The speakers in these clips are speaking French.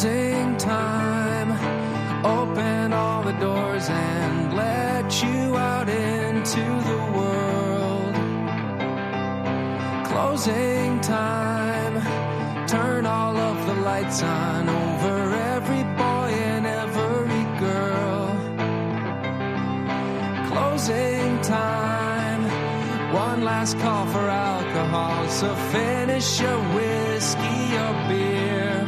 Closing time. Open all the doors and let you out into the world. Closing time. Turn all of the lights on over every boy and every girl. Closing time. One last call for alcohol, so finish your whiskey or beer.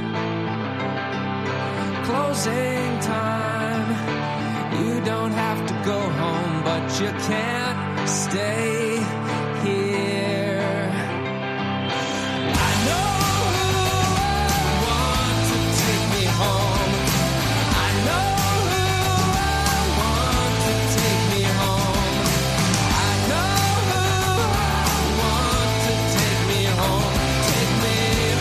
Closing time. You don't have to go home, but you can't stay here. I know who I want to take me home. I know who I want to take me home. I know who I want to take me home. Take me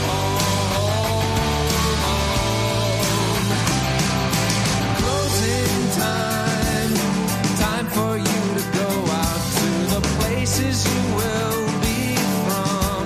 home. Closing time. Time for you to go out to the places you will be from.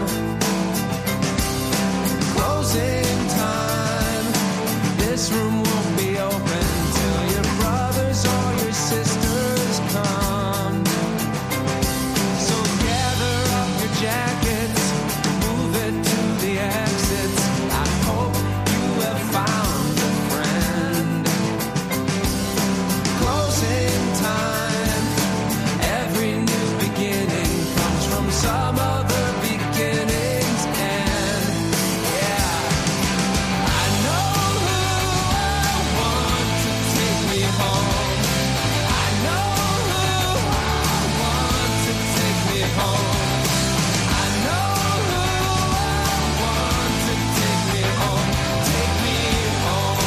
Closing time. This room won't be open till your brothers or your sisters come. So gather up your jackets, move it to the exits. I hope you have found a friend. Closing time. Every new beginning comes from some other beginning's end. Yeah. I know who I want to take me home. I know who I want to take me home. I know who I want to take me home. Take me home.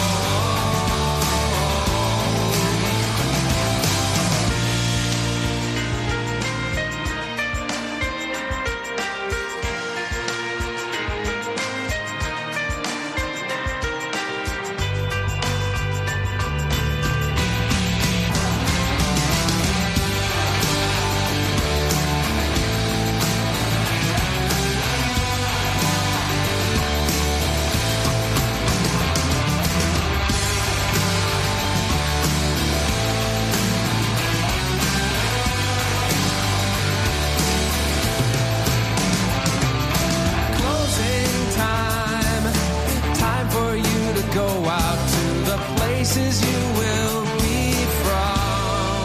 Closing time. Time for you to go out to the places you will be from.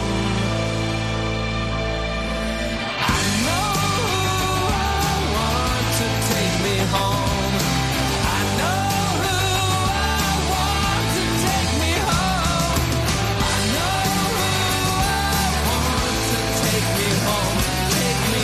I know who I want to take me home. I know who I want to take me home. I know who I want to take me home. Take me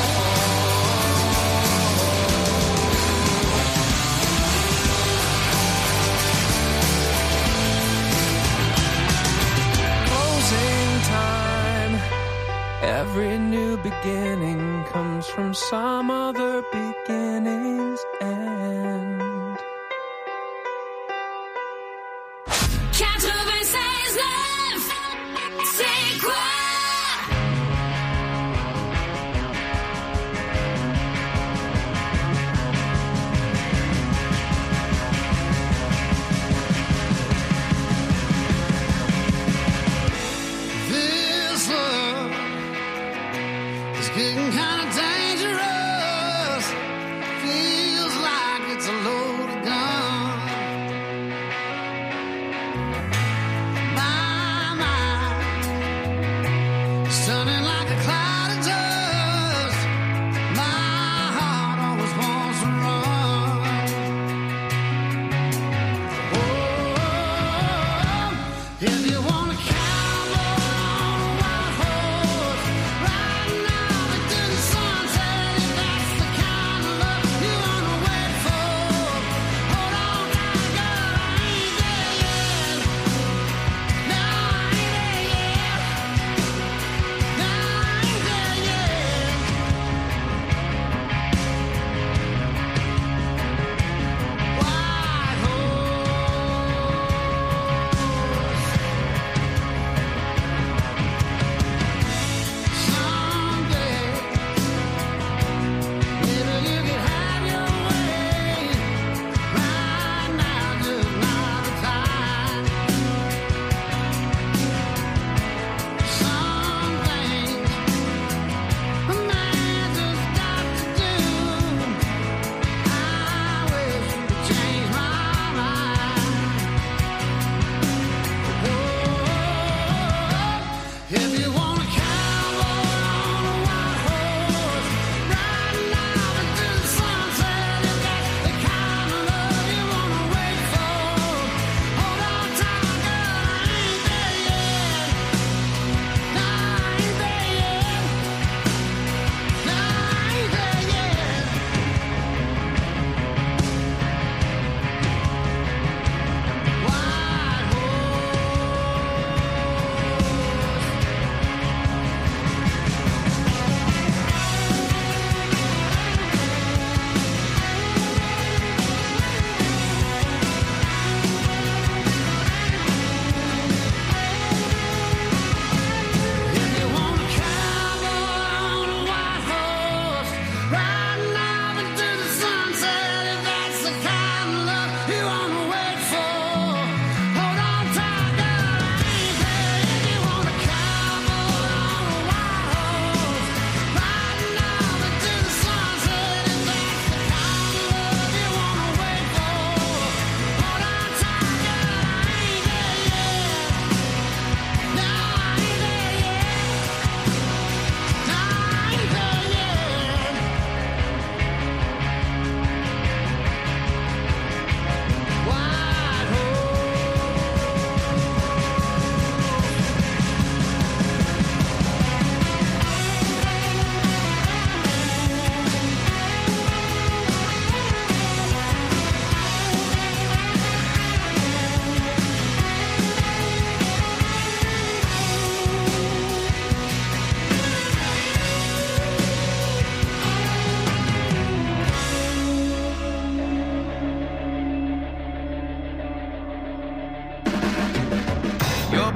Closing time. Every new beginning comes from some other beginning's end. 96.9, c'est quoi? This love is getting kind of dangerous. Feels like it's a loaded gun.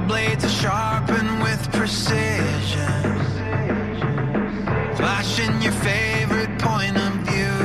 blades are sharpened with precision, flashing your favorite point of view.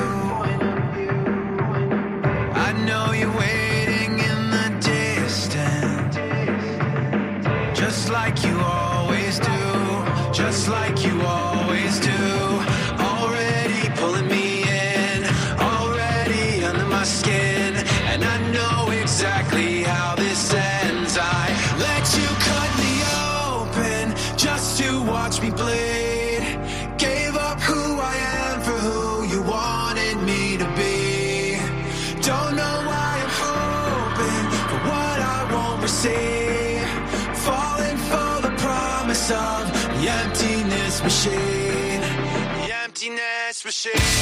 I know you're waiting in the distance, just like you always do, just like you always do. Already pulling me in, already under my skin, and I know exactly how this ends. I let you cut me open just to watch me bleed. Gave up who I am for who you wanted me to be. Don't know why I'm hoping for what I won't receive. Falling for the promise of the emptiness machine. The emptiness machine.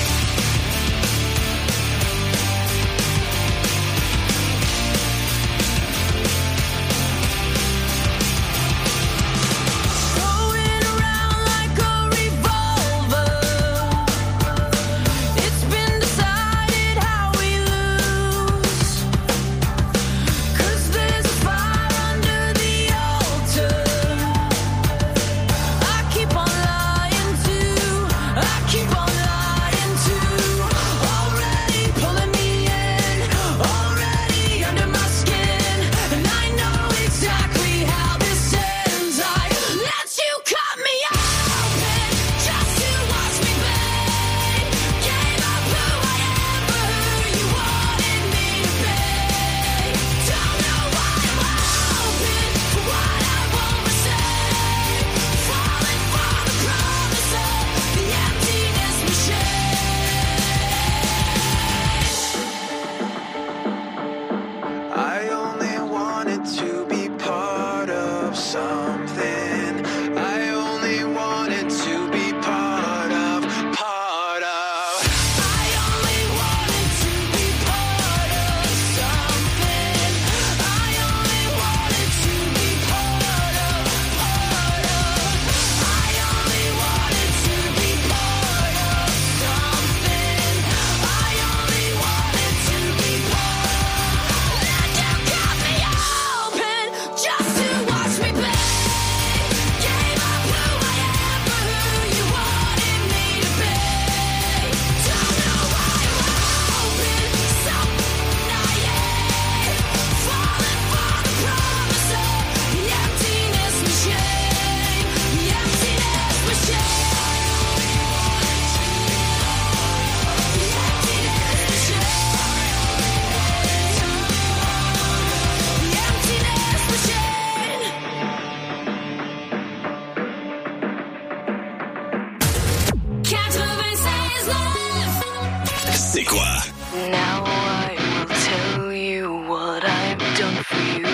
C'est quoi? Now I will tell you what I've done for you.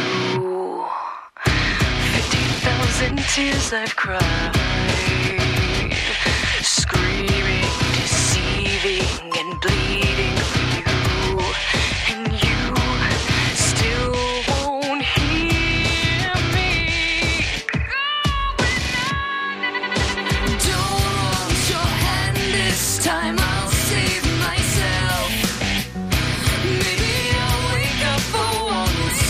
50,000 tears I've cried, screaming, deceiving, and bleeding for you. And you still won't hear me. Don't want your hand this time, I'll save myself. Maybe I'll wake up for once,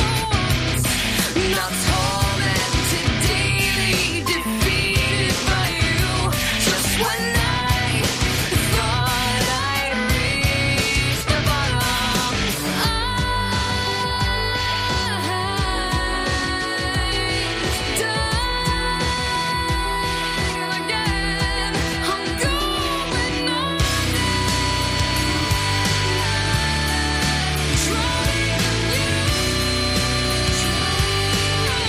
not tormented daily, defeated by you. Just when I thought I reached the bottom, I'm dying again. I'm going on. Trying you.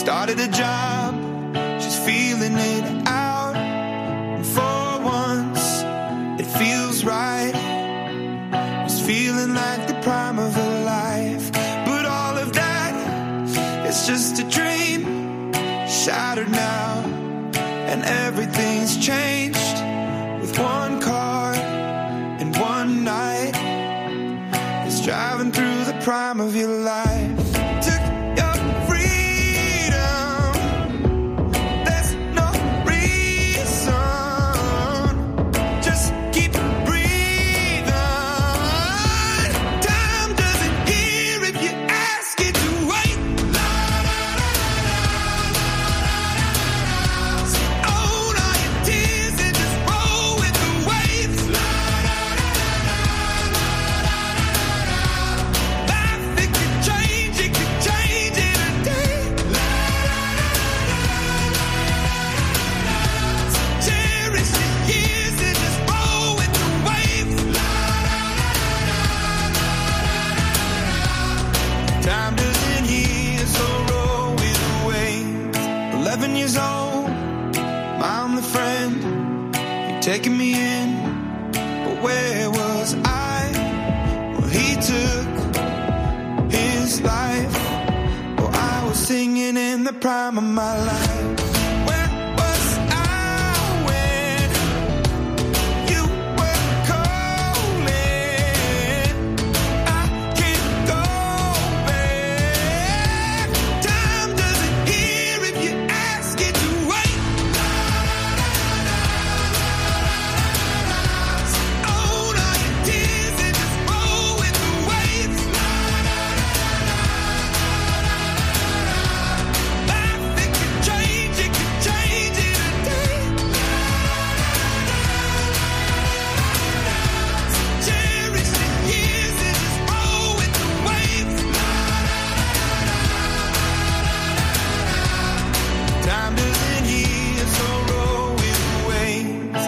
started a job, she's feeling it out. And for once, it feels right. It's feeling like the prime of her life. But all of that, it's just a dream, shattered now. And everything's changed with one car and one night. It's driving through the prime of your life. Took your freedom, there's no reason. Just keep breathing. Time doesn't hear if you ask it to wait. Own all your tears and just roll with the waves. Life, it could change in a day. Cherish the years and just roll with the waves. Time doesn't heal, so roll with the waves. 11 years old, I'm the friend. You're taking me in, but where was I? Well, he took his life. Well, I was singing in the prime of my life. Where was I when you were calling? I can't go back. Time doesn't hear if you ask it to wait. Own all your tears and just roll with the waves. Life, it could change in a day. Cherish the years and just roll with the waves. Time doesn't heal, so roll with the waves.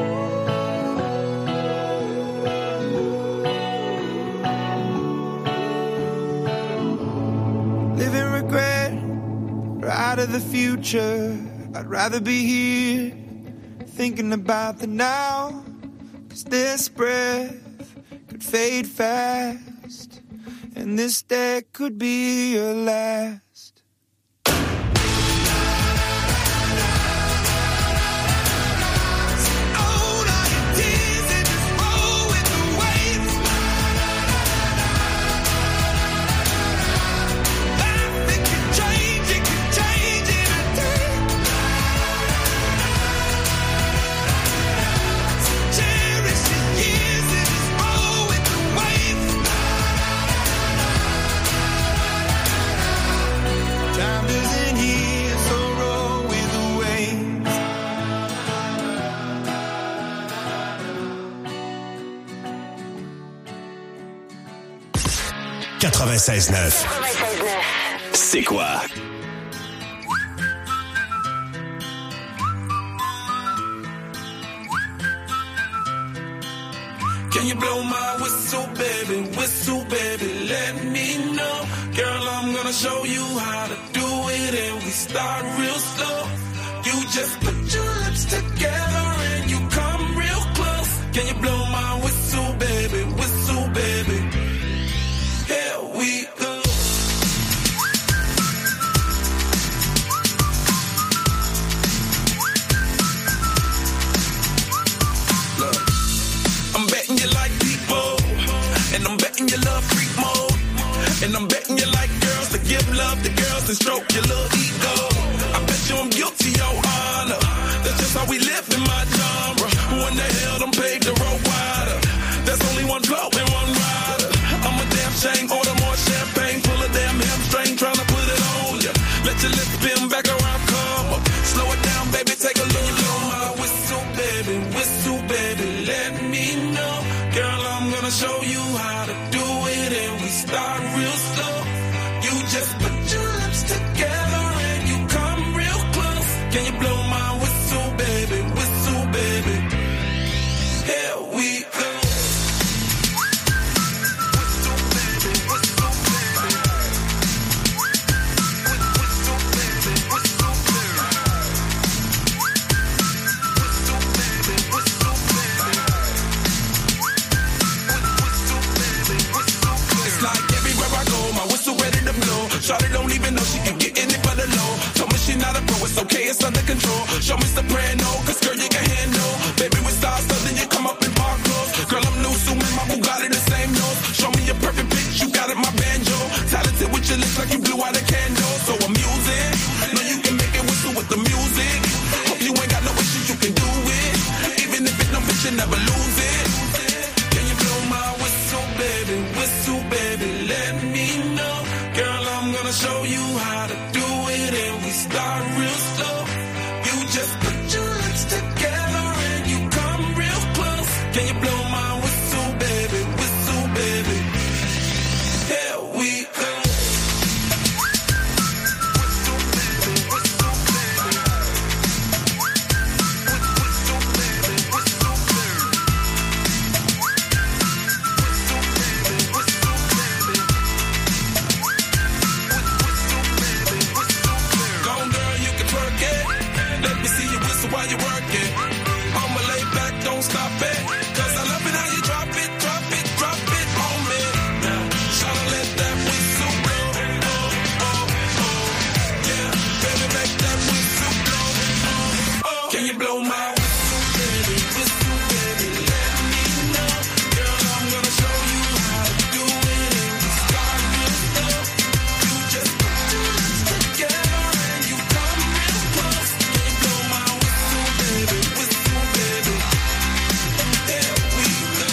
Living regret, or out of the future. I'd rather be here, thinking about the now. 'Cause this breath could fade fast, and this day could be your last. Own all your tears and just roll with the waves. Life, it could change in a day. Cherish the years and just roll with the waves. Time doesn't heal, so roll with the waves. 96.9. C'est quoi? Can you blow my whistle, baby, let me know. Girl, I'm gonna show you how to do it, and we start real slow. You just put your lips together and you come real close. Can you blow my whistle, baby, here we go. Look, I'm betting you like people, and I'm betting you love freak mode, and I'm betting you like girls to give love to girls and stroke your little ego. I bet you I'm guilty, your honor. That's just how we live in my genre. Who in the hell done paved the road wider? There's only one flow and one rider. I'm a damn shame, order more champagne, full of damn hamstring, tryna put it on ya. Let your lips spin back around, come up. Slow it down, baby, take a look. Blow my whistle, baby, let me know. Girl, I'm gonna show you how to do it, and we start real slow. You just put your lips together it's under control. Show me soprano, cause girl, you can handle. Baby, with stars, so then you come up in park clothes. Girl, I'm new, so man, my Bugatti the same nose. Show me your perfect pitch, you got it, my banjo. Talented with your lips like you blew out a candle. So I'm using, know you can make it whistle with the music. Hope you ain't got no issues, you can do it. Even if it don't fit, you never lose it. Can you blow my whistle, baby, let me know. Girl, I'm gonna show you how to do it, and we start real slow. You just put your lips together and you come real close. Can you blow my whistle, baby? Here we go. While you work it, I'ma lay back, don't stop it. Cause I love it how you drop it on me. Now, tryna let that whistle blow. Yeah, baby, make that whistle blow. Can you blow my whistle, baby, let me know. Girl, I'm gonna show you how to do it, and we start real slow. You just put your lips together and you come real close. Can you blow my whistle, baby, there we go.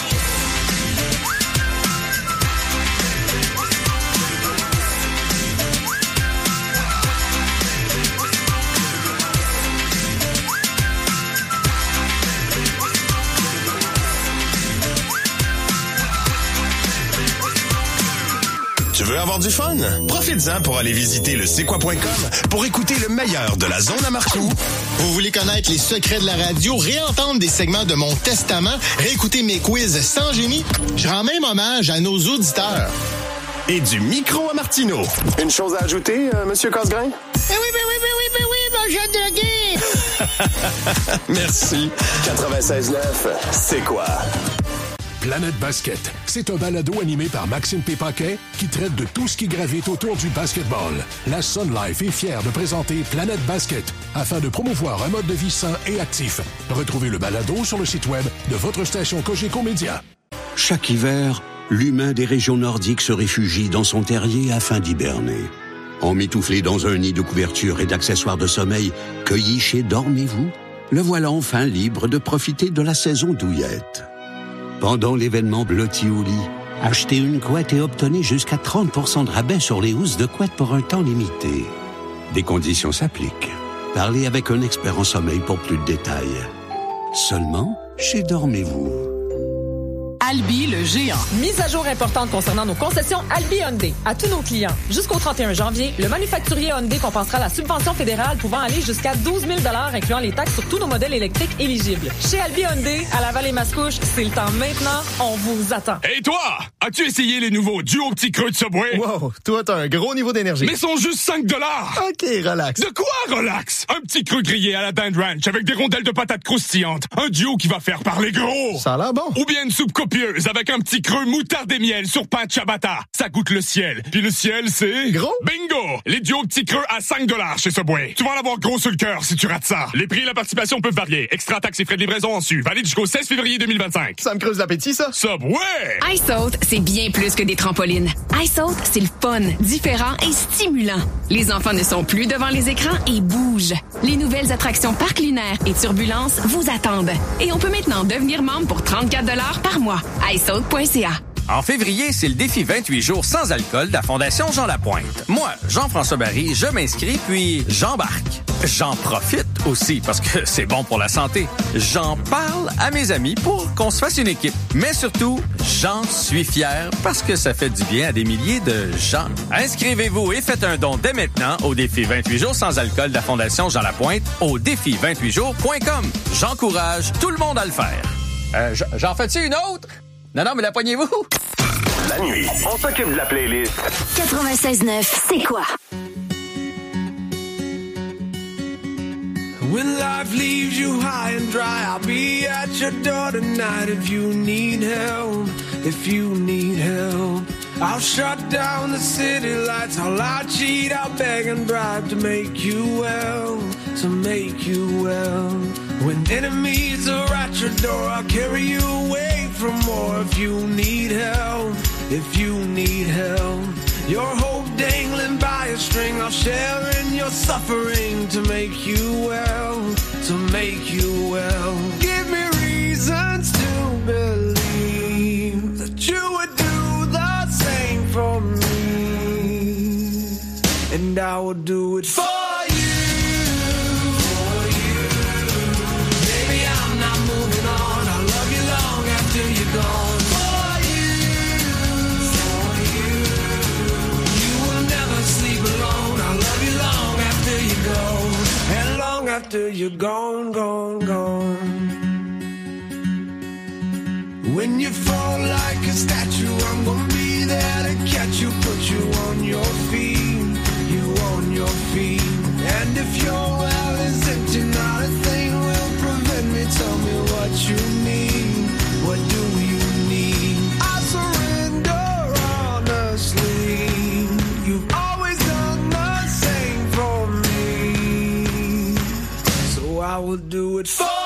Tu veux avoir du fun? Profites-en pour aller visiter le c'est-quoi.com pour écouter le meilleur de la zone à Marcoux. Vous voulez connaître les secrets de la radio, réentendre des segments de mon testament, réécouter mes quiz sans génie? Je rends même hommage à nos auditeurs. Et du micro à Martineau. Une chose à ajouter, Monsieur Casgrain? Oui, mon jeune drogué! Merci. 96.9, c'est quoi? Planète Basket, c'est un balado animé par Maxime Pépaquet qui traite de tout ce qui gravite autour du basketball. La Sun Life est fière de présenter Planète Basket afin de promouvoir un mode de vie sain et actif. Retrouvez le balado sur le site web de votre station Cogeco Média. Chaque hiver, l'humain des régions nordiques se réfugie dans son terrier afin d'hiberner. Emmitouflé dans un nid de couverture et d'accessoires de sommeil cueillis chez Dormez-vous, le voilà enfin libre de profiter de la saison douillette. Pendant l'événement Blotti au lit, achetez une couette et obtenez jusqu'à 30% de rabais sur les housses de couette pour un temps limité. Des conditions s'appliquent. Parlez avec un expert en sommeil pour plus de détails. Seulement chez Dormez-vous. Albi le géant. Mise à jour importante concernant nos concessions Albi Hyundai. À tous nos clients, jusqu'au 31 janvier, le manufacturier Hyundai compensera la subvention fédérale pouvant aller jusqu'à 12 000 $ incluant les taxes sur tous nos modèles électriques éligibles. Chez Albi Hyundai, à Laval-et-Mascouche, c'est le temps maintenant. On vous attend. Et toi, as-tu essayé les nouveaux duo petits creux de Subway? Wow, toi, t'as un gros niveau d'énergie. Mais sont juste 5 $. OK, relax. De quoi, relax? Un petit creux grillé à la dinde ranch avec des rondelles de patates croustillantes. Un duo qui va faire parler gros. Ça a l'air bon. Ou bien une soupe copieuse avec un petit creux moutarde et miel sur pain ciabatta. Ça goûte le ciel. Puis le ciel, c'est... Gros? Bingo! Les duos petits creux à 5 $ chez Subway. Tu vas en avoir gros sur le cœur si tu rates ça. Les prix et la participation peuvent varier. Extra taxes et frais de livraison en su. Valide jusqu'au 16 février 2025. Ça me creuse l'appétit, ça. Subway! iSaut, c'est bien plus que des trampolines. iSaut, c'est le fun, différent et stimulant. Les enfants ne sont plus devant les écrans et bougent. Les nouvelles attractions Parc Lunaire et Turbulence vous attendent. Et on peut maintenant devenir membre pour 34 $ par mois. iSaut.ca. En février, c'est le défi 28 jours sans alcool de la Fondation Jean Lapointe. Moi, Jean-François Barry, je m'inscris puis j'embarque. J'en profite aussi parce que c'est bon pour la santé. J'en parle à mes amis pour qu'on se fasse une équipe. Mais surtout, j'en suis fier parce que ça fait du bien à des milliers de gens. Inscrivez-vous et faites un don dès maintenant au défi 28 jours sans alcool de la Fondation Jean Lapointe au défi28jours.com. J'encourage tout le monde à le faire. J'en fais-tu une autre? Non, mais la poignez-vous? La nuit, on s'occupe de la playlist. 96.9, c'est quoi? When life leaves you high and dry, I'll be at your door tonight if you need help, if you need help. I'll shut down the city lights, I'll cheat, I'll beg and bribe to make you well. to make you well. When enemies are at your door, I'll carry you away from more. If you need help, if you need help, your hope dangling by a string, I'll share in your suffering to make you well, to make you well. Give me reasons to believe that you would do the same for me, and I will do it for you. Baby, I'm not moving on. I'll love you long after you're gone. And long after you're gone, gone, gone. When you fall like a statue, I'm gonna be there to catch you, put you on your feet, you on your feet. And if your well is empty, not a thing will prevent me. Tell me what you need, what do you need? I surrender honestly. You've always done the same for me, so I will do it for you.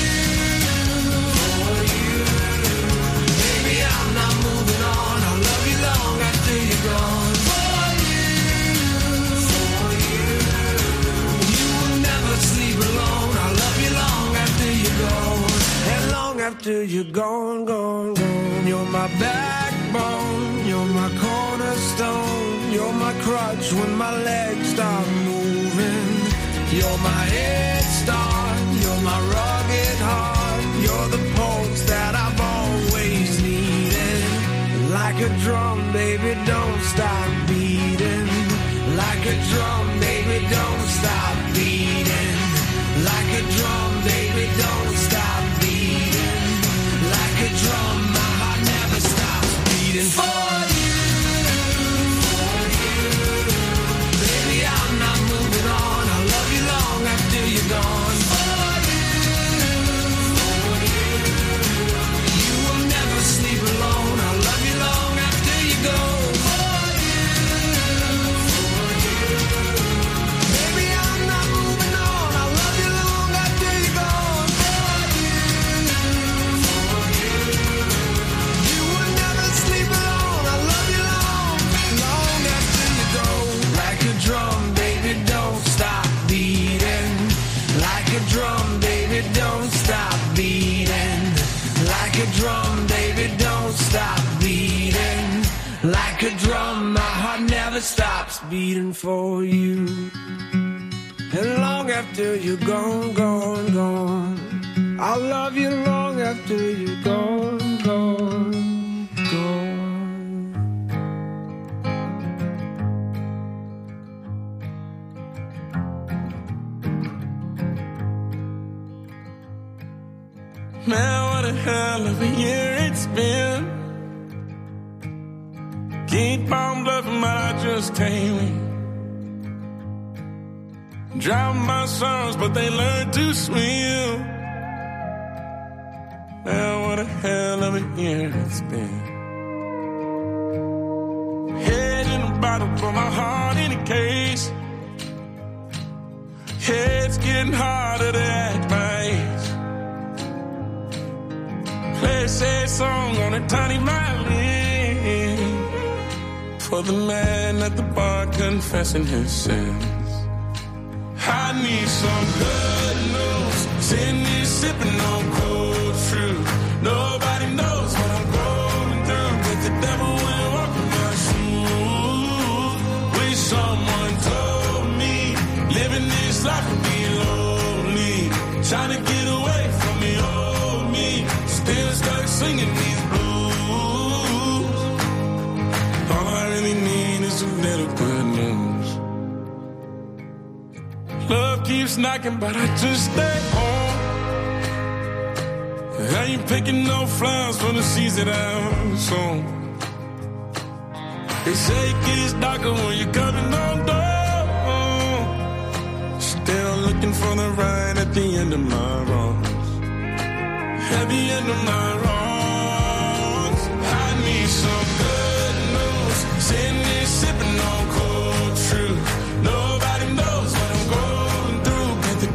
For you. Baby, I'm not moving on. I'll love you long after you're gone. For you. For you. You will never sleep alone. I'll love you long after you're gone. And long after you're gone, gone, gone. You're my backbone. You're my cornerstone. You're my crutch when my legs stop moving. You're my head start. You're my rugged heart. You're the pulse that I've always needed. Like a drum, baby, don't stop beating. Like a drum, baby, don't stop beating. Like a drum, baby, don't stop beating. Like a drum, my heart never stops beating for you. Baby, I'm not moving on. I'll love you long after you're gone. For you. You will never sleep alone. I'll love you long after you go. For you. Baby, I'm not moving on. I'll love you long after you're gone. For you. You will never sleep alone. I'll love you long, long after you go. Like a drum, baby, don't stop beating. Like a drum, baby, don't stop beating. Like a drum, baby, don't stop beating. Like a drum, my heart never stops beating for you. And long after you're gone, gone, gone, I'll love you long after you're gone, gone, gone. Man, what a hell of a year it's been. Keep on bluffing, but I just can't win. Drown my sons, but they learn to swim. Man, what a hell of a year it's been. Head in a bottle, but my heart in a case. Head's getting harder to act my age. Play a sad song on a tiny violin for the man at the bar confessing his sins. I need some good news. Sitting here sipping on cold fruit. Nobody knows what I'm going through, but the devil will walk in my shoes. Wish someone told me living this life would be lonely. Trying to get away from the old me. Still stuck singing these blues. All I really need is a little good news. Love keeps knocking, but I just stay home. I ain't picking no flowers for the seeds that I've sown. They say it gets darker when you're coming on door. Still looking for the right at the end of my wrongs. At the end of my wrongs, I need some good news. Sitting here sipping on cold fruit. Nobody knows what I'm going through, but the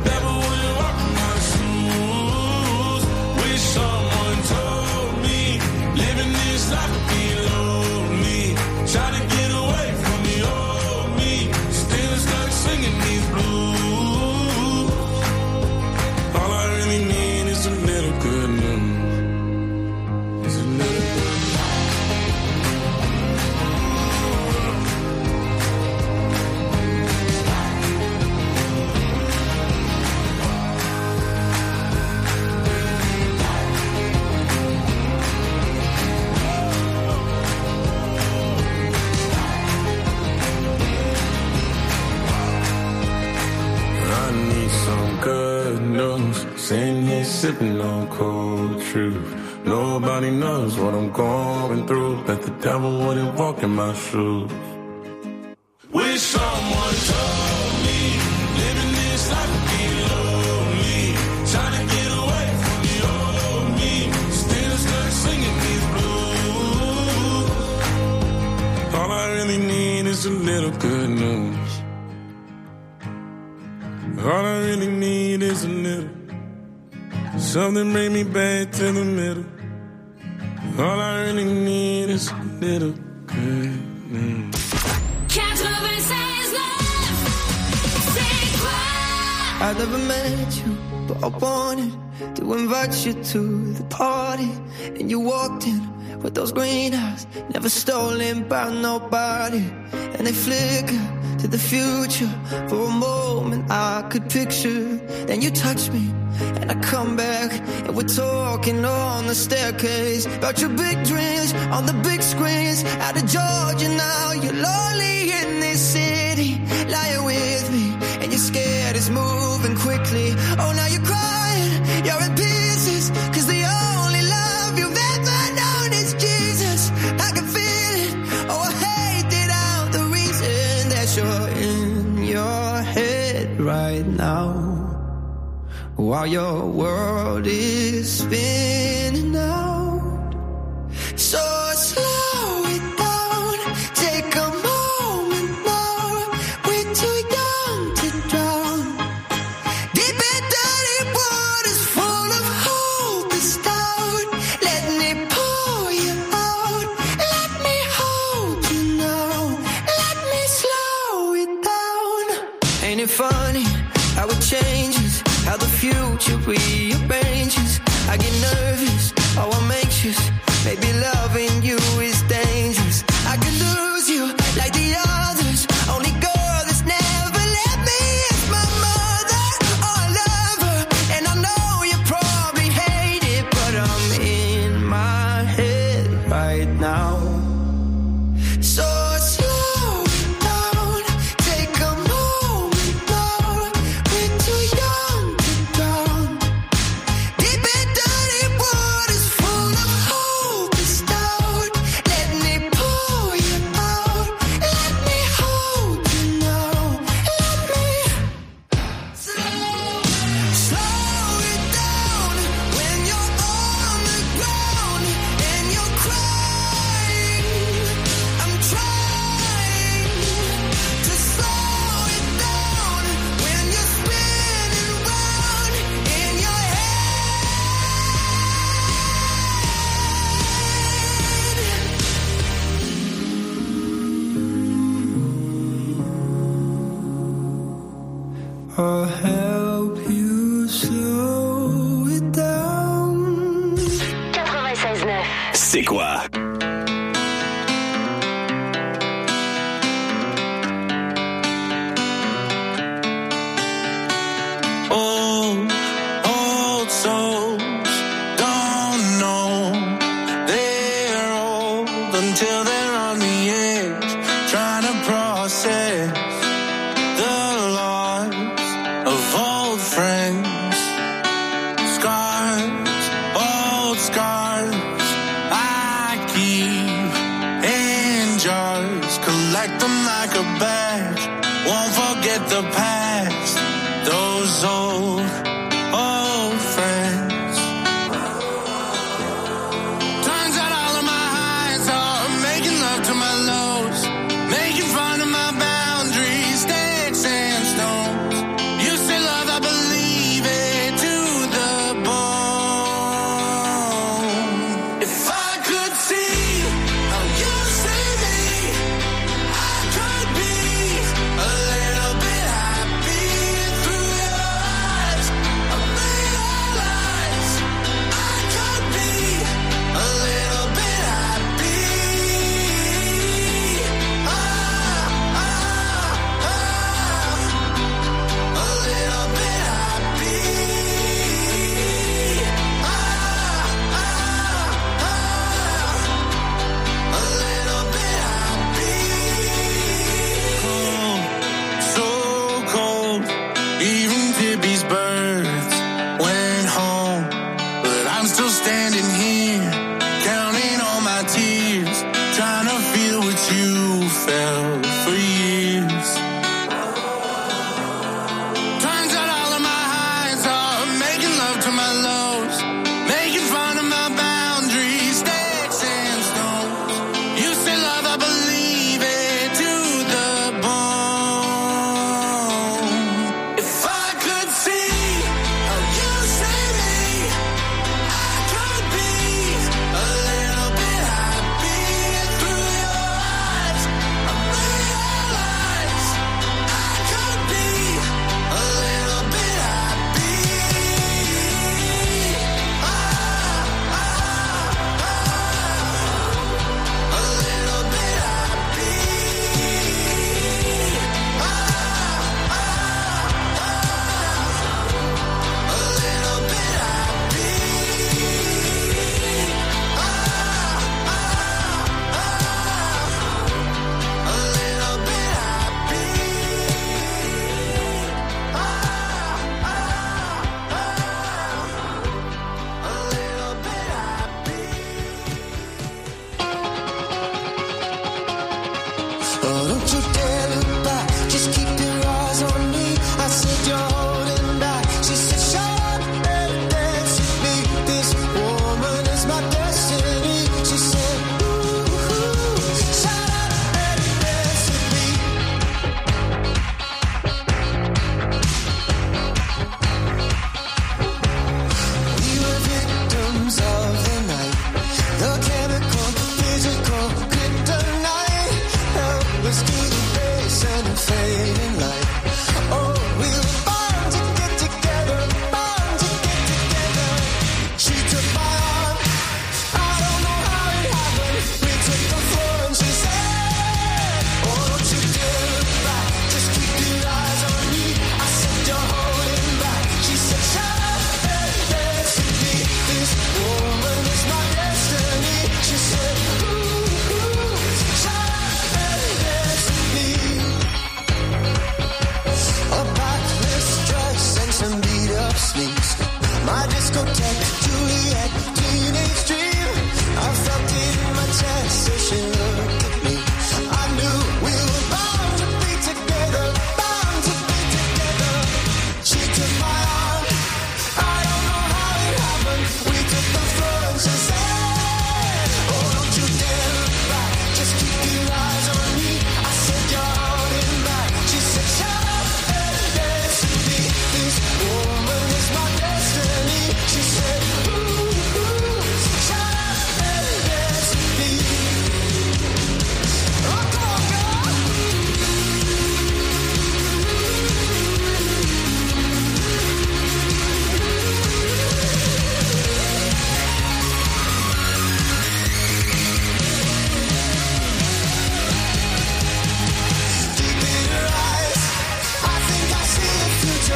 some good news. Sitting here sipping on cold truth. Nobody knows what I'm going through. Bet the devil wouldn't walk in my shoes. Wish someone told me living this life would be lonely. Trying to get away from the old me. Still stuck singing these blues. All I really need is a little good news. All I really need is a little. Something bring me back to the middle. All I really need is a little good news. I never met you, but I wanted to invite you to the party. And you walked in with those green eyes, never stolen by nobody. And they flicker to the future. For a moment I could picture. Then you touch me and I come back, and we're talking on the staircase about your big dreams on the big screens. Out of Georgia now, you're lonely in this city, lying with me, and you're scared it's moving quickly. Oh, now you're crying, you're in pieces, 'cause the only love you've ever known is Jesus. I can feel it, oh, I hate it out, the reason that you're in your head right now, while your world is spinning out. So slow it down, take a moment now. We're too young to drown. Deep in dirty waters full of hope is down. Let me pull you out. Let me hold you now. Let me slow it down. Ain't it funny how it changes? How the future rearranges. I get nervous, oh I'm anxious. Maybe loving you is dangerous. I could lose you like the others. Only girl that's never let me is my mother. Oh, I love her, and I know you probably hate it, but I'm in my head right now. So slow down, take a moment now. We're too young. Deep in dirty waters full of hope is down. Let me pull you out. Let me hold you now. Let me slow it down when you're on the ground and you're crying. I'm trying to slow it down when you're spinning round in your I'll help you slow it down. 96.9. C'est quoi? Old souls don't know they're old until they're on the edge, trying to process the loss of old friends. Scars, old scars, I keep in jars, collect them like a badge, won't forget the past, those old friends. Turns out all of my highs are making love to my lows, making fun of my boundaries, sticks and stones. You say love, I believe it to the bone. If I could see how you see me, I could be a little bit happy through your eyes. I realize I could be a little bit happy. A little bit happy. A little bit happy. Cold, so cold, even to be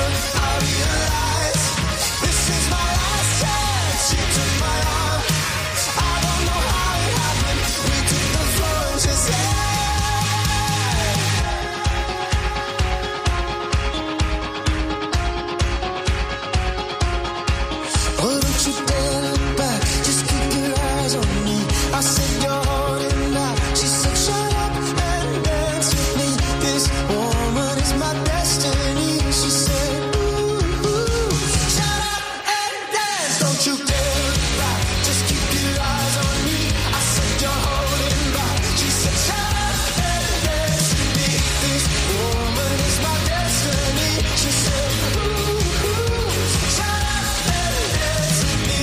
I realize this is my last chance. You took my arm. I don't know how it happened. We took the floor and just oh, don't you dare look back. Just keep your eyes on me. I said you're holding back. She said shut up and dance with me. This woman is my destiny. She said ooh, ooh. Shut up and dance. Don't you dare look back. Just keep your eyes on me. I said you're holding back. She said shut up and dance with me. This woman is my destiny. She said ooh, ooh. Shut up and dance with me.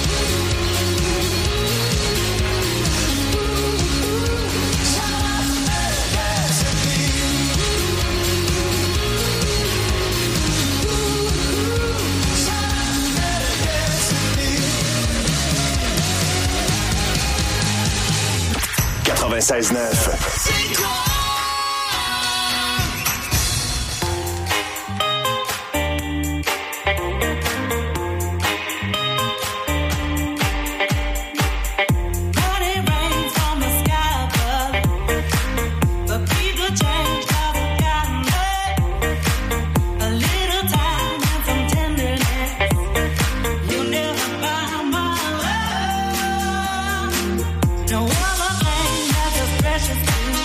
Money rains from the sky above, but people change 'cause I've gotten love. A little time and some tenderness. You never buy my love. No other thing that's as precious to me.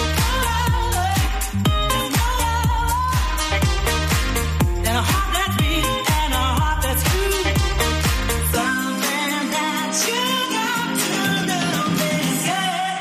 Than a heart that's beat and a heart that's true. Something that you got to know, baby.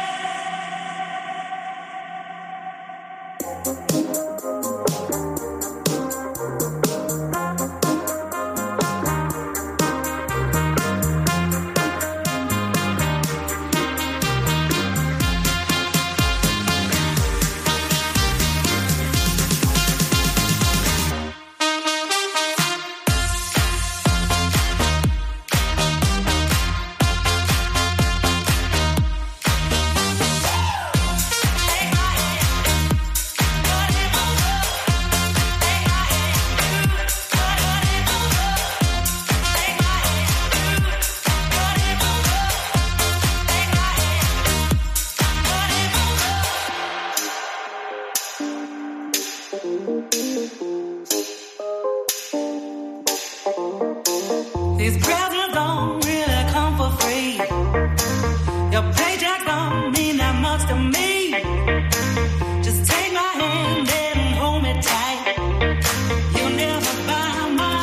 These presents don't really come for free. Your paycheck don't mean that much to me. Just take my hand and hold me tight. You'll never buy my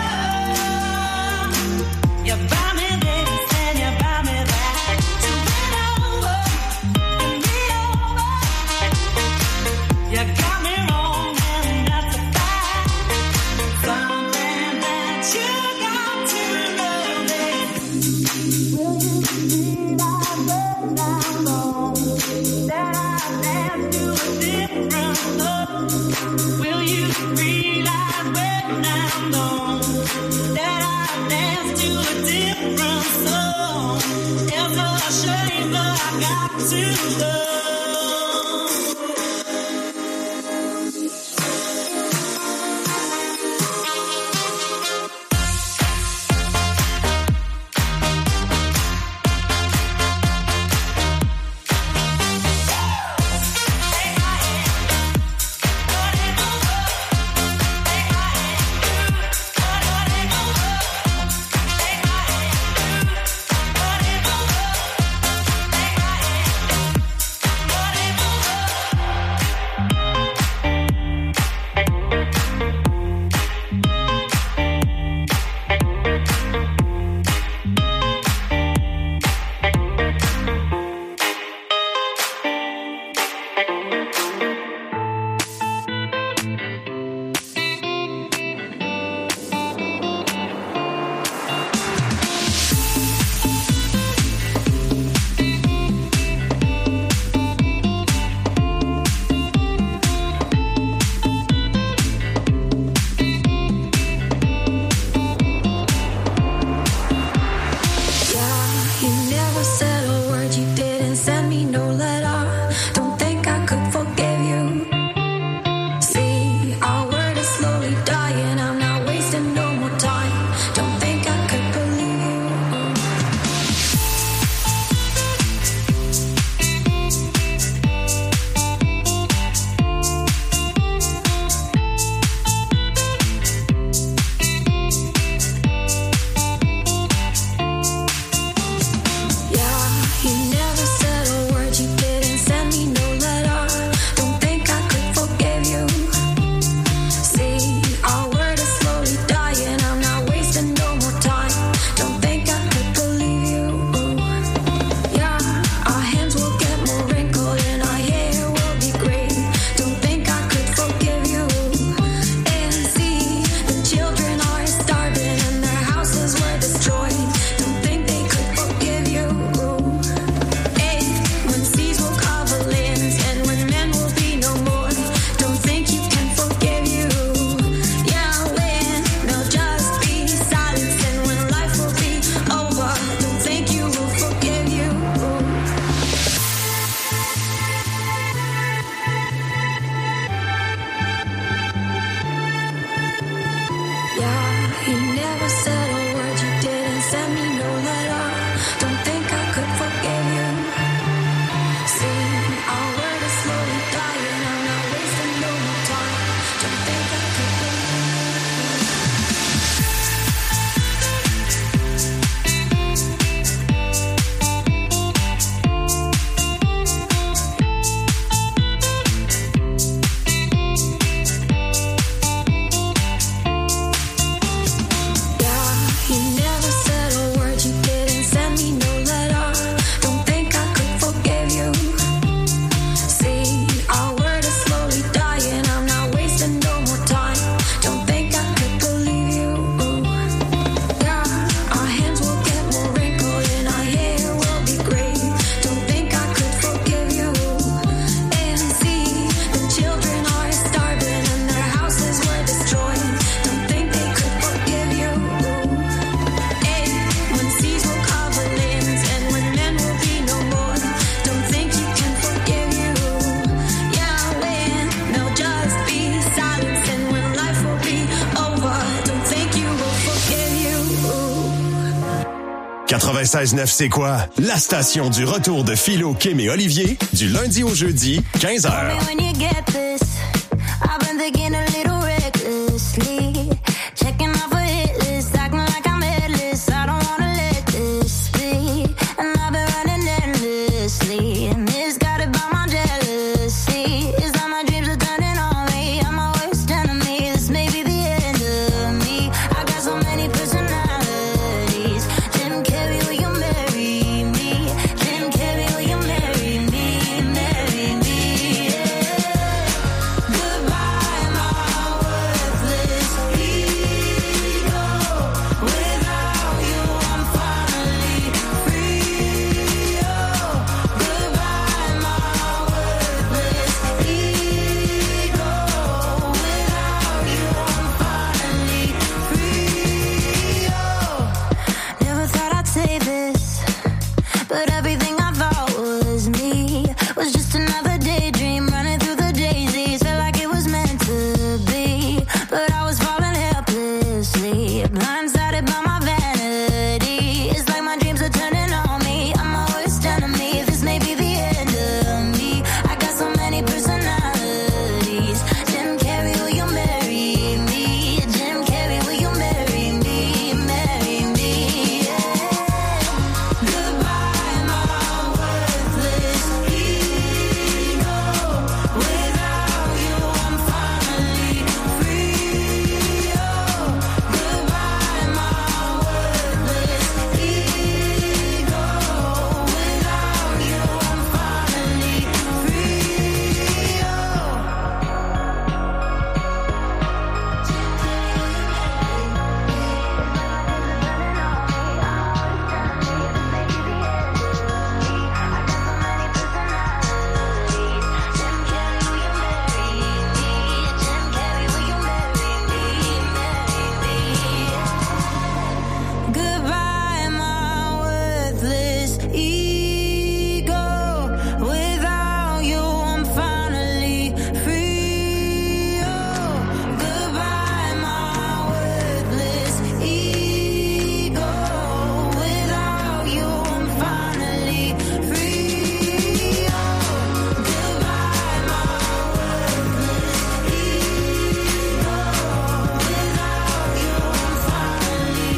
love. You buy me this and you buy me that. To win over and be over. You got me wrong and that's a fact. Something that you got to know, baby. Will you realize when I'm gone that I left you a different love? Will you realize when I'm gone that I danced to a different song? It's a shame, but I got to love. Dying 96.9 C'est quoi? La station du retour de Philo, Kim et Olivier, du lundi au jeudi, 15h. When you get this, I've been thinking a little recklessly, checking off a hit list, acting like I'm headless. I don't wanna let this be, and I've been running endlessly, and it's got it by my jealousy. It's like my dreams are turning on me. I'm my worst enemy. This may be the end of me. I got so many personalities. Jim Carrey, will you marry me? Jim Carrey, will you marry me? Marry me, yeah. Goodbye, my worthless ego. Without you, I'm finally free. Oh, goodbye, my worthless ego. Without you, I'm finally free. Oh, never thought I'd say this, but everything I thought was me was just another daydream running through the daisies. Felt like it was meant to be, but I was falling helplessly, blindsided by my vanity. It's like my dreams are turning on me. I'm my worst enemy. This may be the end of me. I got so many personalities. Jim Carrey, will you marry me? Jim Carrey, will you marry me? Marry me, yeah. Goodbye, my worthless ego. Without you, I'm finally free. Oh, goodbye, my worthless ego. Without you, I'm finally free. Oh. Goodbye, my worthless ego. Without you, I'm finally free. Oh, goodbye, my worthless ego. Without you, I'm finally free. Oh, goodbye, my worthless ego. Without you, I'm finally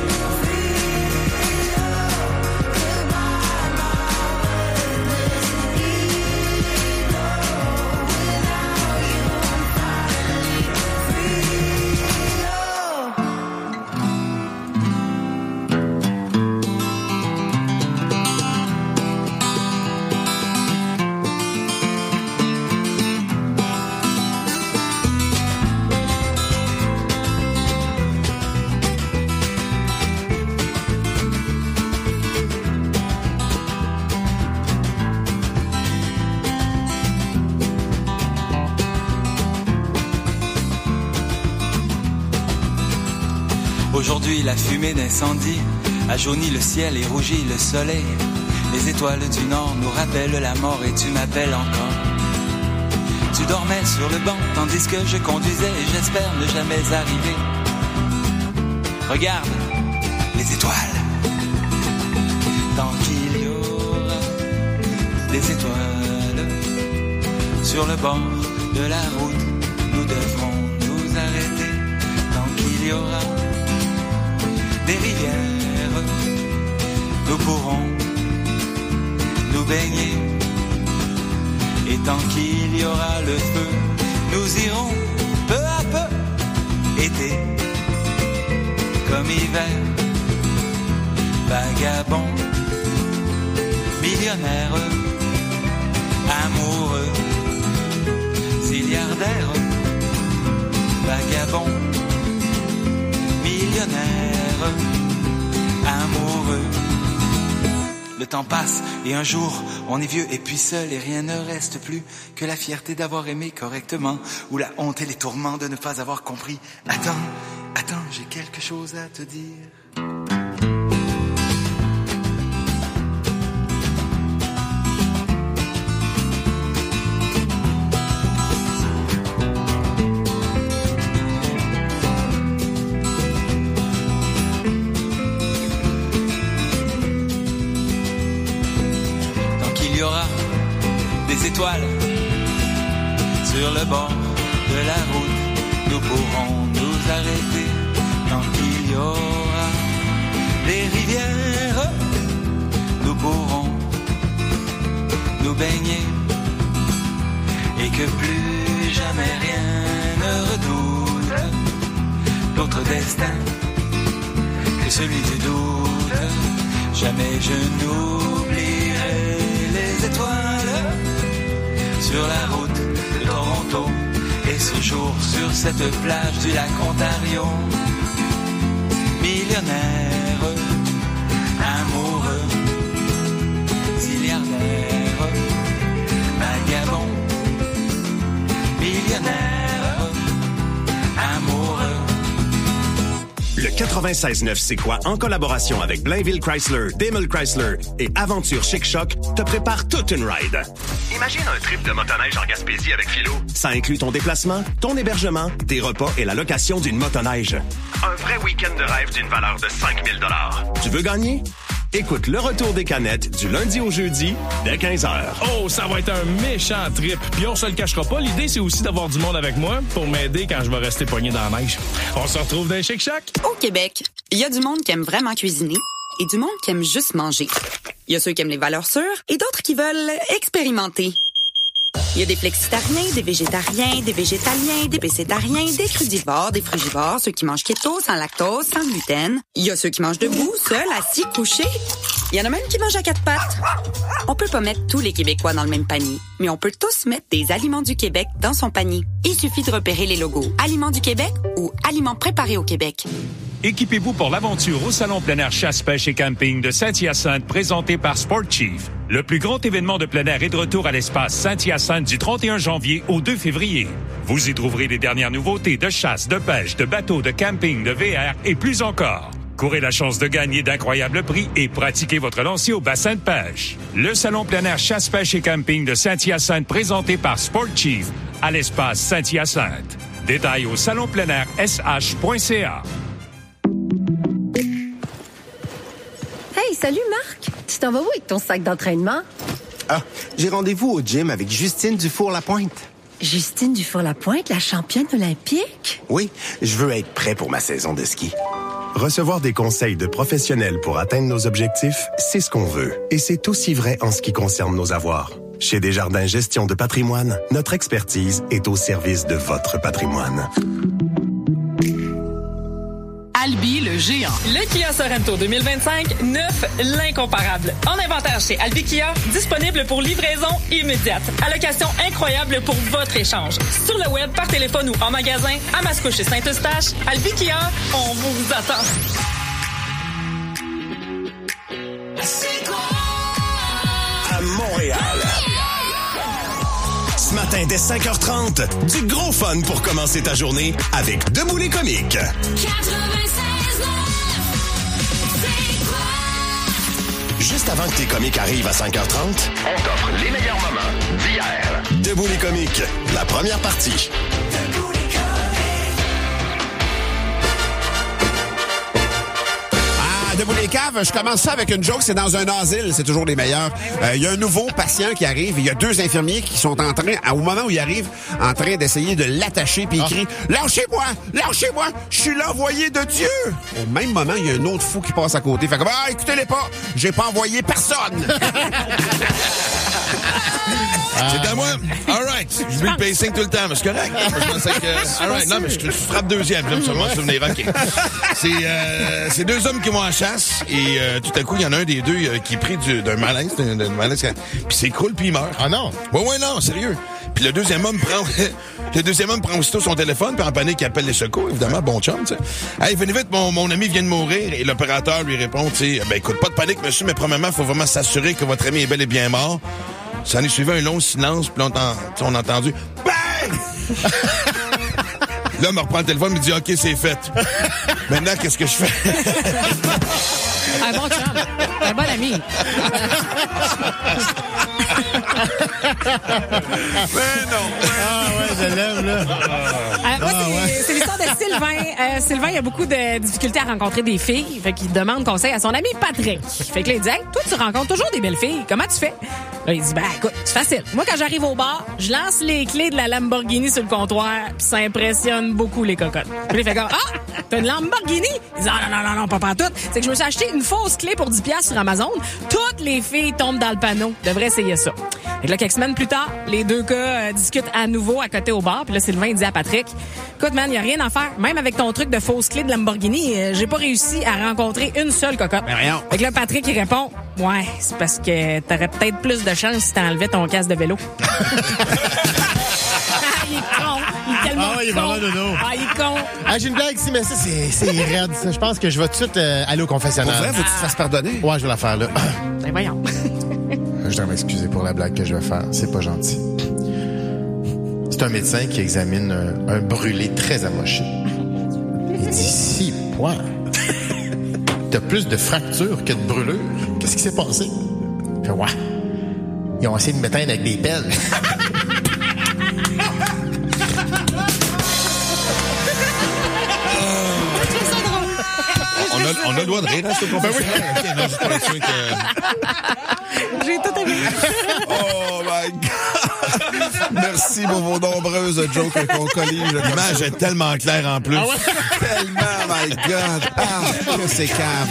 Aujourd'hui, la fumée d'incendie a jauni le ciel et rougi le soleil. Les étoiles du nord nous rappellent la mort et tu m'appelles encore. Tu dormais sur le banc tandis que je conduisais et j'espère ne jamais arriver. Regarde les étoiles. Tant qu'il y aura des étoiles sur le bord de la route, nous devrons nous arrêter. Tant qu'il y aura des rivières, nous pourrons nous baigner. Et tant qu'il y aura le feu, nous irons peu à peu, été comme hiver, vagabond, millionnaire, amoureux, milliardaire, vagabond, millionnaire, amoureux. Le temps passe et un jour on est vieux et puis seul et rien ne reste plus que la fierté d'avoir aimé correctement ou la honte et les tourments de ne pas avoir compris. Attends, j'ai quelque chose à te dire. étoiles. Sur le bord de la route, nous pourrons nous arrêter tant qu'il y aura des rivières. Nous pourrons nous baigner et que plus jamais rien ne redoute d'autre destin que celui du doute. Jamais je n'oublierai les étoiles sur la route de Toronto et ce jour sur cette plage du lac Ontario. Millionnaire, amoureux, milliardaire, vagabond, millionnaire, amoureux. Le 96.9 C'est quoi, en collaboration avec Blainville Chrysler, Daimler Chrysler et Aventure Chic Choc, te prépare toute une ride. Imagine un trip de motoneige en Gaspésie avec Philo. Ça inclut ton déplacement, ton hébergement, tes repas et la location d'une motoneige. Un vrai week-end de rêve d'une valeur de 5 000 $. Tu veux gagner? Écoute le retour des canettes du lundi au jeudi dès 15h. Oh, ça va être un méchant trip. Puis on se le cachera pas, l'idée c'est aussi d'avoir du monde avec moi pour m'aider quand je vais rester pogné dans la neige. On se retrouve dans les Chic Shack. Au Québec, il y a du monde qui aime vraiment cuisiner et du monde qui aime juste manger. Il y a ceux qui aiment les valeurs sûres et d'autres qui veulent expérimenter. Il y a des flexitariens, des végétariens, des végétaliens, des pécétariens, des crudivores, des frugivores, ceux qui mangent keto, sans lactose, sans gluten. Il y a ceux qui mangent debout, seuls, assis, couchés. Il y en a même qui mangent à quatre pattes. On peut pas mettre tous les Québécois dans le même panier, mais on peut tous mettre des aliments du Québec dans son panier. Il suffit de repérer les logos Aliments du Québec ou Aliments préparés au Québec. Équipez-vous pour l'aventure au Salon plein air chasse, pêche et camping de Saint-Hyacinthe présenté par Sport Chief. Le plus grand événement de plein air est de retour à l'espace Saint-Hyacinthe du 31 janvier au 2 février. Vous y trouverez les dernières nouveautés de chasse, de pêche, de bateaux, de camping, de VR et plus encore. Courez la chance de gagner d'incroyables prix et pratiquez votre lancer au bassin de pêche. Le Salon plein air chasse, pêche et camping de Saint-Hyacinthe présenté par Sport Chief à l'espace Saint-Hyacinthe. Détails au salonpleinairsh.ca. Hey, salut Marc! Tu t'en vas où avec ton sac d'entraînement? Ah, j'ai rendez-vous au gym avec Justine Dufour-Lapointe. Justine Dufour-Lapointe, la championne olympique? Oui, je veux être prêt pour ma saison de ski. Recevoir des conseils de professionnels pour atteindre nos objectifs, c'est ce qu'on veut. Et c'est aussi vrai en ce qui concerne nos avoirs. Chez Desjardins Gestion de patrimoine, notre expertise est au service de votre patrimoine. Albi le géant. Le Kia Sorento 2025, neuf, l'incomparable. En inventaire chez Albi Kia, disponible pour livraison immédiate. Allocation incroyable pour votre échange. Sur le web, par téléphone ou en magasin, à Mascouche et Saint-Eustache, Albi Kia, on vous attend. À Montréal. Ce matin, dès 5h30, du gros fun pour commencer ta journée avec Debout les comiques. Juste avant que tes comiques arrivent à 5h30, on t'offre les meilleurs moments d'hier. Debout les comiques, la première partie. Debout les caves, je commence ça avec une joke, c'est dans un asile, c'est toujours les meilleurs. Il y a un nouveau patient qui arrive, il y a deux infirmiers qui sont en train, au moment où il arrive, en train d'essayer de l'attacher, puis il crie « Lâchez-moi! Lâchez-moi! Je suis l'envoyé de Dieu! » Au même moment, il y a un autre fou qui passe à côté. Fait comme « Ah, écoutez-les pas! J'ai pas envoyé personne! » C'est à moi. All right. Je vis le pacing tout le temps, mais c'est correct. Je pensais que... All right. Non, mais je frappe deuxième. J'aime seulement se souvenir. OK. C'est deux hommes qui vont en chasse et tout à coup, il y en a un des deux qui est pris d'un malaise. Puis s'écroule puis il meurt. Ah non? Ouais, non, sérieux. Puis le deuxième homme prend aussitôt son téléphone, puis en panique, il appelle les secours, évidemment, bon chum, tu sais. Hey, venez vite, mon ami vient de mourir, et l'opérateur lui répond, tu sais, ben écoute, pas de panique, monsieur, mais premièrement, il faut vraiment s'assurer que votre ami est bel et bien mort. Ça en est suivi un long silence, puis on a entendu bang! L'homme reprend le téléphone, il me dit, OK, c'est fait. Maintenant, qu'est-ce que je fais? Un bon chum. Un bon ami. Mais non. Ah ouais, je l'aime, là. Moi, c'est l'histoire de Sylvain. Sylvain, il a beaucoup de difficultés à rencontrer des filles. Fait qu'il demande conseil à son ami Patrick. Fait que là, il dit, hey, toi, tu rencontres toujours des belles filles. Comment tu fais? Là, il dit, ben, écoute, c'est facile. Moi, quand j'arrive au bar, je lance les clés de la Lamborghini sur le comptoir, puis ça impressionne beaucoup les cocottes. Puis il fait comme, ah, t'as une Lamborghini? Il dit, non, pas tout. C'est que je me suis acheté une fausse clé pour 10$ sur Amazon. Toutes les filles tombent dans le panneau. Devraient essayer ça. Et là, quelques semaines plus tard, les deux gars discutent à nouveau à côté au bar. Puis là, Sylvain dit à Patrick, écoute, man, y a rien à faire. Même avec ton truc de fausse clé de Lamborghini, j'ai pas réussi à rencontrer une seule cocotte. Fait que là, Patrick, il répond, ouais, c'est parce que t'aurais peut-être plus de chance si t'enlevais ton casque de vélo. Il est con. Il est tellement il est con. vraiment dodo. Il est con. J'ai une blague ici, mais ça, c'est raide. Ça. Je pense que je vais tout de suite aller au confessionnal. Pour vrai, faut que tu te fasses pardonner? Ouais, je vais la faire, là. Ben voyons. Je dois m'excuser pour la blague que je vais faire. C'est pas gentil. C'est un médecin qui examine un brûlé très amoché. Il dit, si, point. T'as plus de fractures que de brûlures. Qu'est-ce qui s'est passé? Je fais, ouais. Ils ont essayé de m'éteindre avec des pelles. On a le droit de rire, hein, ce confessionnal? Ok, non, je suis pas sûr que... J'ai tout aimé. Oh my God! Merci pour vos nombreuses jokes qu'on collige. L'image est tellement claire en plus. Ah ouais? Tellement, my God! Ah, que c'est cave.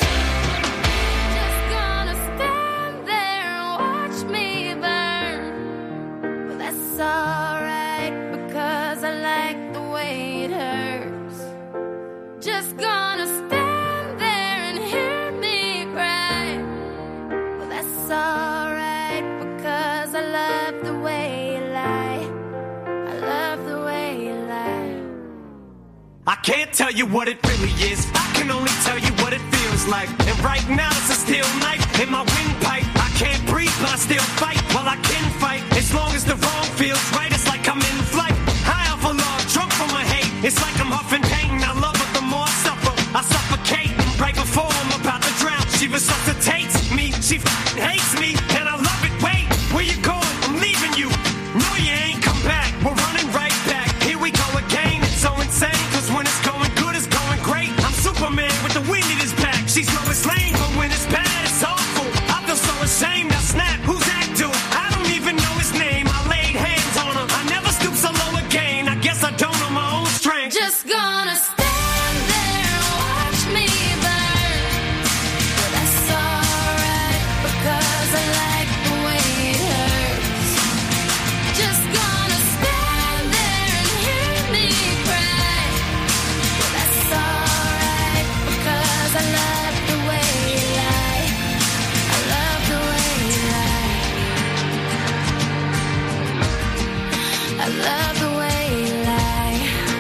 I can't tell you what it really is. I can only tell you what it feels like. And right now it's a steel knife in my windpipe. I can't breathe, but I still fight. Well, I can fight as long as the wrong feels right. It's like I'm in flight, high off a log, drunk from my hate. It's like I'm huffing pain. I love it the more I suffer. I suffocate right before I'm about to drown. She resuscitates me. She hates me, and I love it. Wait, where you going? I'm leaving you. No, you ain't come back. We're running right back. Here we go again. It's so insane. When it's going good, it's going great. I'm Superman with the wind in his back. She's Lois Lane, but when it's bad, it's awful. I feel so ashamed. I snap. Who's that dude? I don't even know his name. I laid hands on her. I never stoop so low again. I guess I don't know my own strength. Just gonna stand there and watch me burn. But that's alright because I like the way it hurts. Just gonna stand there and hear me cry. But that's alright because I love the way you lie. I love the way you lie. I love the way you lie.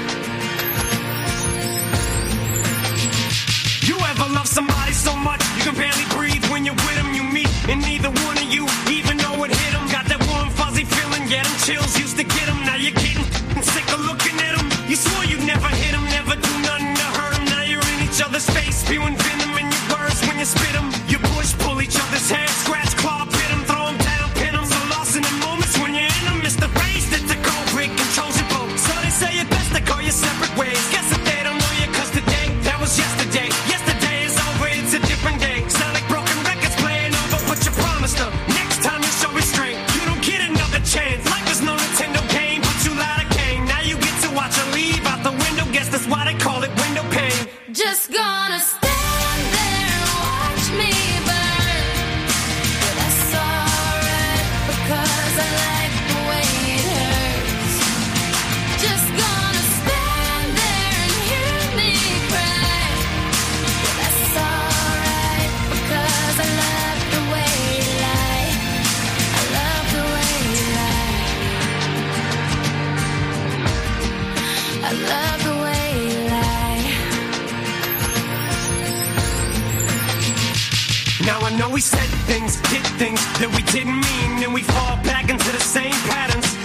You ever love somebody so much you can barely breathe when you're with them? You meet, and neither one of you even know it hit them. Got that warm, fuzzy feeling, yeah, them chills used to get them. Now you're getting sick of looking at them. You swore you'd never hit them, never do nothing to hurt them. Now you're in each other's face, spewing venom in your words when you spit them. You push, pull each other's hair, scratch, claw, pit them, throw them down, pin them. So lost in the moments when you're in them. It's the race that the cold break controls your boat. So they say it best to go your separate ways. Guess if they don't know you, cause today, that was yesterday. Yesterday is over, it's a different day. Sound like broken records playing over, but you promised her. Next time you show restraint, you don't get another chance. Life is no Nintendo game, but you lied again. Now you get to watch her leave out the window. Guess that's why they call it window pane. Just gonna stand there and watch me burn. But that's alright because I like the way it hurts. Just gonna stand there and hear me cry. But that's alright because I love the way you lie. I love the way you lie. I love the way you lie. Now I know we said things, did things that we didn't mean, and we fall back into the same patterns.